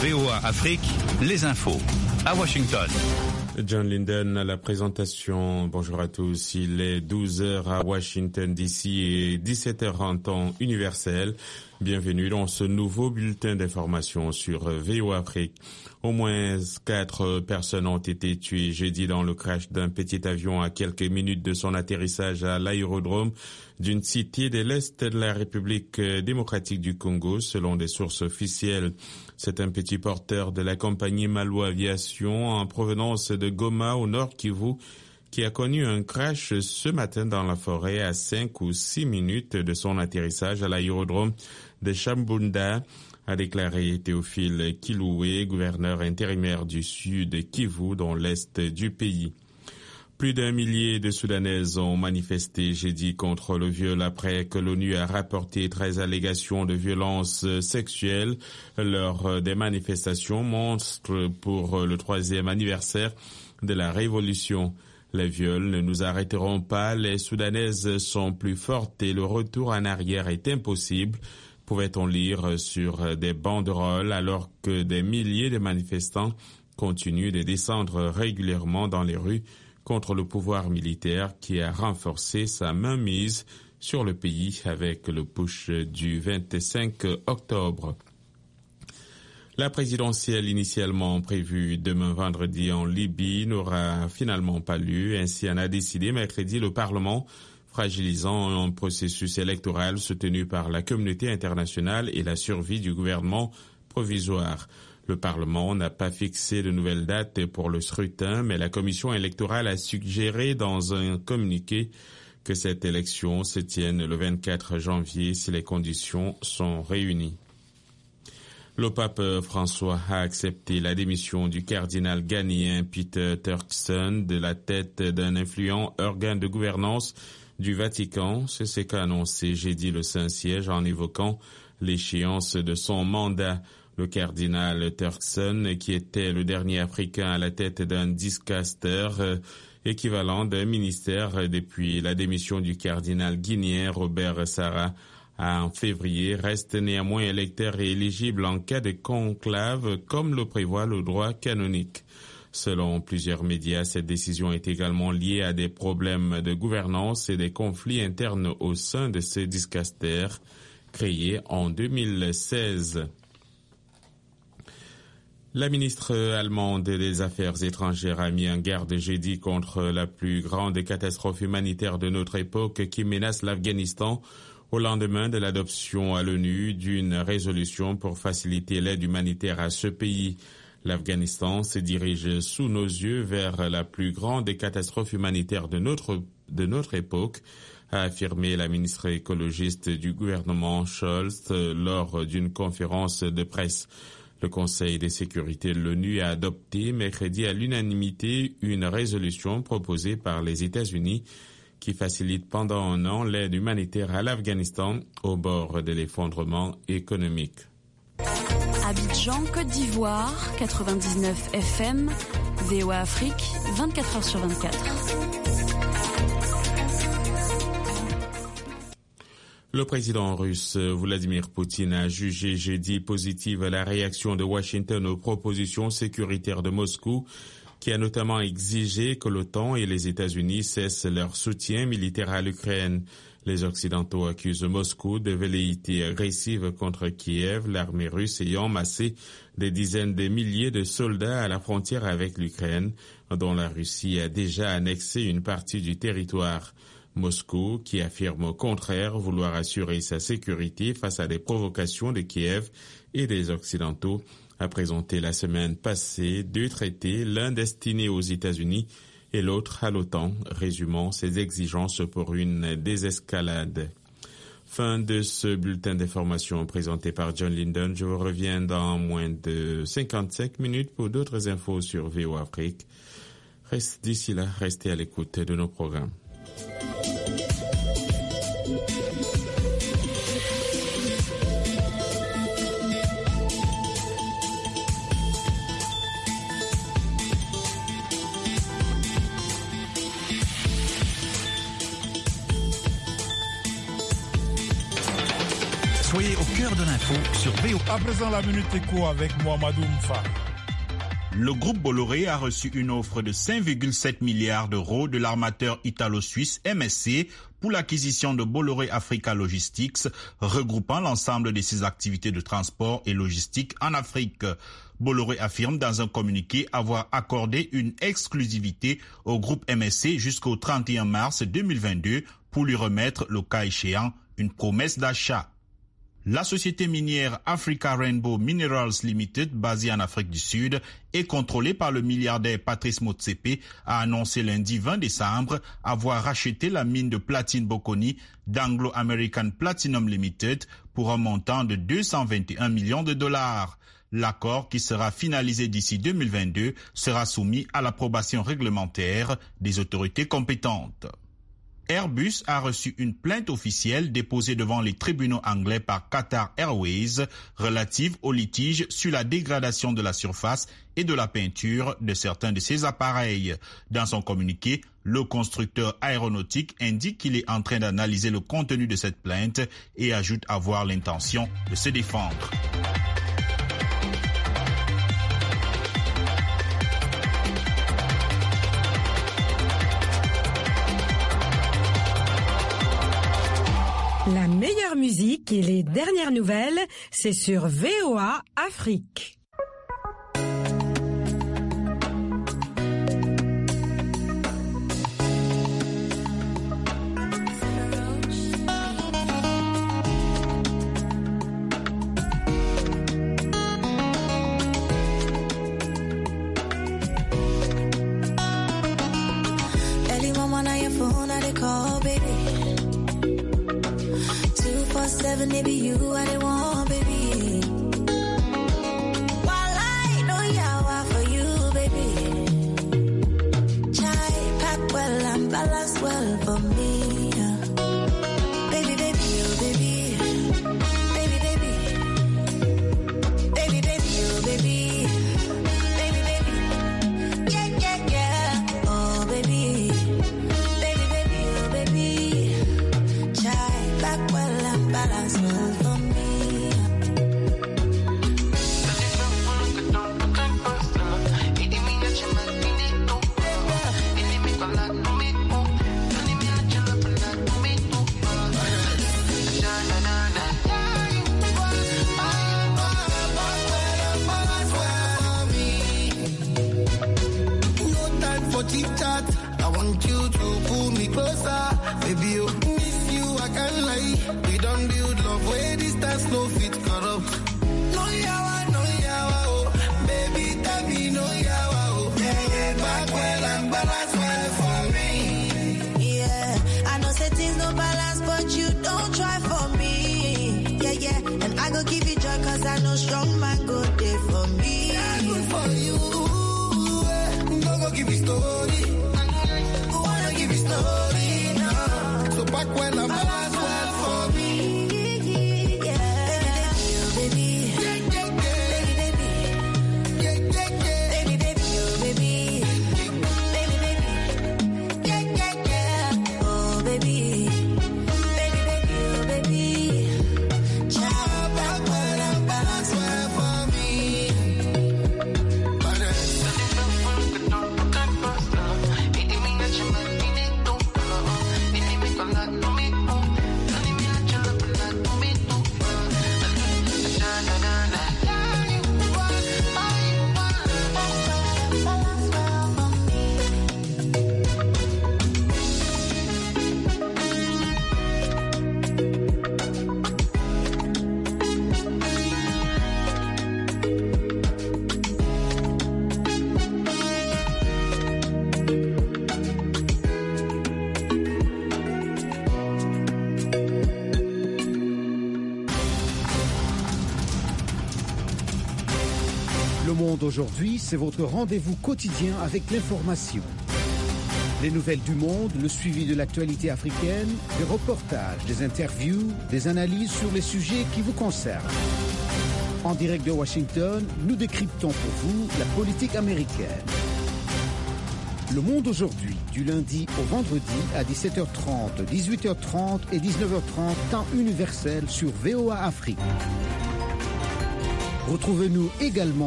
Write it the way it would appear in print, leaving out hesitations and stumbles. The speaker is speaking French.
VOA Afrique, les infos à Washington. John Linden à la présentation. Bonjour à tous. Il est 12h à Washington DC et 17h en temps universel. Bienvenue dans ce nouveau bulletin d'information sur VOA Afrique. Au moins 4 personnes ont été tuées jeudi dans le crash d'un petit avion à quelques minutes de son atterrissage à l'aérodrome d'une cité de l'Est de la République démocratique du Congo, selon des sources officielles. C'est un petit porteur de la compagnie Malo Aviation en provenance de Goma au nord Kivu qui a connu un crash ce matin dans la forêt à 5 ou 6 minutes de son atterrissage à l'aérodrome de Chambunda, a déclaré Théophile Kiloué, gouverneur intérimaire du sud Kivu dans l'est du pays. Plus d'1 millier de Soudanaises ont manifesté jeudi contre le viol après que l'ONU a rapporté 13 allégations de violences sexuelles lors des manifestations monstres pour le 3e anniversaire de la Révolution. Les viols ne nous arrêteront pas, les Soudanaises sont plus fortes et le retour en arrière est impossible, pouvait-on lire sur des banderoles alors que des milliers de manifestants continuent de descendre régulièrement dans les rues contre le pouvoir militaire qui a renforcé sa mainmise sur le pays avec le putsch du 25 octobre. La présidentielle initialement prévue demain vendredi en Libye n'aura finalement pas lieu, ainsi en a décidé mercredi le Parlement, fragilisant un processus électoral soutenu par la communauté internationale et la survie du gouvernement provisoire. Le Parlement n'a pas fixé de nouvelles dates pour le scrutin, mais la commission électorale a suggéré dans un communiqué que cette élection se tienne le 24 janvier si les conditions sont réunies. Le pape François a accepté la démission du cardinal ghanéen Peter Turkson de la tête d'un influent organe de gouvernance du Vatican. C'est ce qu'a annoncé jeudi le Saint-Siège en évoquant l'échéance de son mandat. Le cardinal Turkson, qui était le dernier Africain à la tête d'un dicaster équivalent d'un ministère depuis la démission du cardinal guinéen Robert Sarah en février, reste néanmoins électeur et éligible en cas de conclave, comme le prévoit le droit canonique. Selon plusieurs médias, cette décision est également liée à des problèmes de gouvernance et des conflits internes au sein de ce dicaster créé en 2016. La ministre allemande des Affaires étrangères a mis en garde jeudi contre la plus grande catastrophe humanitaire de notre époque qui menace l'Afghanistan au lendemain de l'adoption à l'ONU d'une résolution pour faciliter l'aide humanitaire à ce pays. L'Afghanistan se dirige sous nos yeux vers la plus grande catastrophe humanitaire de notre époque, a affirmé la ministre écologiste du gouvernement Scholz lors d'une conférence de presse. Le Conseil de sécurité de l'ONU a adopté mercredi à l'unanimité une résolution proposée par les États-Unis qui facilite pendant un an l'aide humanitaire à l'Afghanistan au bord de l'effondrement économique. Abidjan, Côte d'Ivoire, 99 FM, VOA Afrique, 24h sur 24. Le président russe Vladimir Poutine a jugé jeudi positive la réaction de Washington aux propositions sécuritaires de Moscou, qui a notamment exigé que l'OTAN et les États-Unis cessent leur soutien militaire à l'Ukraine. Les Occidentaux accusent Moscou de velléité agressive contre Kiev, l'armée russe ayant massé des dizaines de milliers de soldats à la frontière avec l'Ukraine, dont la Russie a déjà annexé une partie du territoire. Moscou, qui affirme au contraire vouloir assurer sa sécurité face à des provocations de Kiev et des Occidentaux, a présenté la semaine passée 2 traités, l'un destiné aux États-Unis et l'autre à l'OTAN, résumant ses exigences pour une désescalade. Fin de ce bulletin d'information présenté par John Linden. Je vous reviens dans moins de 55 minutes pour d'autres infos sur VOA Afrique. D'ici là, restez à l'écoute de nos programmes. Soyez au cœur de l'info sur VOA. À présent, la Minute Éco avec Mohamedou Mfa. Le groupe Bolloré a reçu une offre de 5,7 milliards d'euros de l'armateur italo-suisse MSC pour l'acquisition de Bolloré Africa Logistics, regroupant l'ensemble de ses activités de transport et logistique en Afrique. Bolloré affirme dans un communiqué avoir accordé une exclusivité au groupe MSC jusqu'au 31 mars 2022 pour lui remettre, le cas échéant, une promesse d'achat. La société minière Africa Rainbow Minerals Limited, basée en Afrique du Sud et contrôlée par le milliardaire Patrice Motsepe, a annoncé lundi 20 décembre avoir racheté la mine de platine Bokoni d'Anglo American Platinum Limited pour un montant de 221 millions de dollars. L'accord, qui sera finalisé d'ici 2022, sera soumis à l'approbation réglementaire des autorités compétentes. Airbus a reçu une plainte officielle déposée devant les tribunaux anglais par Qatar Airways relative au litige sur la dégradation de la surface et de la peinture de certains de ses appareils. Dans son communiqué, le constructeur aéronautique indique qu'il est en train d'analyser le contenu de cette plainte et ajoute avoir l'intention de se défendre. La meilleure musique et les dernières nouvelles, c'est sur VOA Afrique. It be you I they want, baby. While I know yawa for you, baby. Chai pack well and balance well for me. Baby, baby, oh baby. Baby, baby. Baby, baby, oh baby. Baby, baby. Yeah, yeah, yeah. Oh baby. Baby, baby, oh baby. Chai pack well and balance well for me. No time for chit chat. I want you to pull me closer, baby. Oh, miss you, I can't lie. We don't build love where distance no fit corrupt. No yawa, oh, baby, tell me no yawa, oh. Yeah, back well and balance well for me. Yeah, I know say things no balance, but you don't try for me. Yeah, yeah, and I go give you joy cause I know strong man go there for me. Yeah, good for you. Don't go give me story. Wanna give you story now. So back well and balance well for me. Le Monde aujourd'hui, c'est votre rendez-vous quotidien avec l'information. Les nouvelles du monde, le suivi de l'actualité africaine, des reportages, des interviews, des analyses sur les sujets qui vous concernent. En direct de Washington, nous décryptons pour vous la politique américaine. Le Monde aujourd'hui, du lundi au vendredi à 17h30, 18h30 et 19h30, temps universel sur VOA Afrique. Retrouvez-nous également